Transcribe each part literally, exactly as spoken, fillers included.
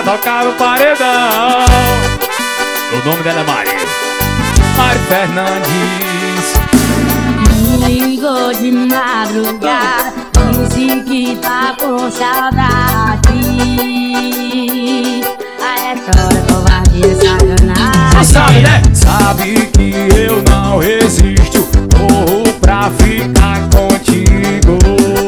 tocar no paredão. O nome dela é Maria Mari Fernandes. Me ligou de madrugada, disse que tá com saudade. A história covardia, sacanagem. Sabe, né? Sabe que eu não resisto, corro pra ficar contigo.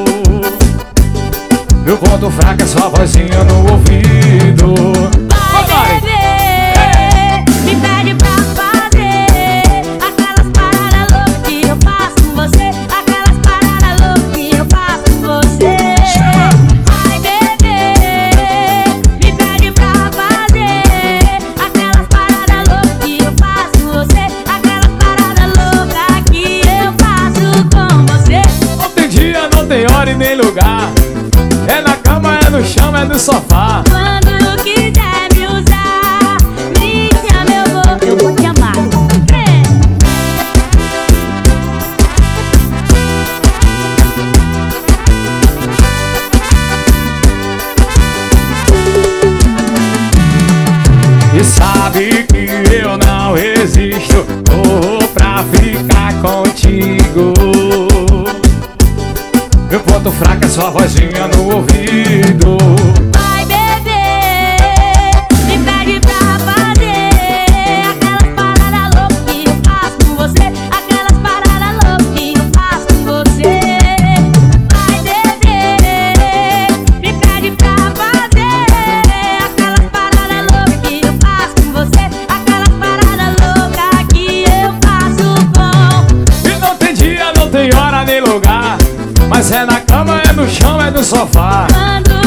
Meu ponto fraco é sua vozinha no ouvido. Vai, bebê, me pede pra fazer aquelas paradas loucas que eu faço com você. Aquelas paradas loucas que eu faço com você. Vai, bebê, me pede pra fazer aquelas paradas loucas que eu faço com você. Aquelas paradas loucas que eu faço com você. Não tem dia, não tem hora e nem lugar. É na cama, é no chão, é no sofá. Quando quiser me usar, me chama, eu vou, eu vou te amar. É. E sabe que eu não resisto, corro pra ficar contigo. Meu ponto fraco é sua vozinha no ouvido. Vai, bebê, me pede pra fazer aquelas paradas loucas que eu faço com você. Aquelas paradas loucas que eu faço com você. Vai, bebê, me pede pra fazer aquelas paradas loucas que eu faço com você. Aquelas paradas loucas que eu faço com. E não tem dia, não tem hora nem lugar. Mas é na cama, é no chão, é no sofá. Quando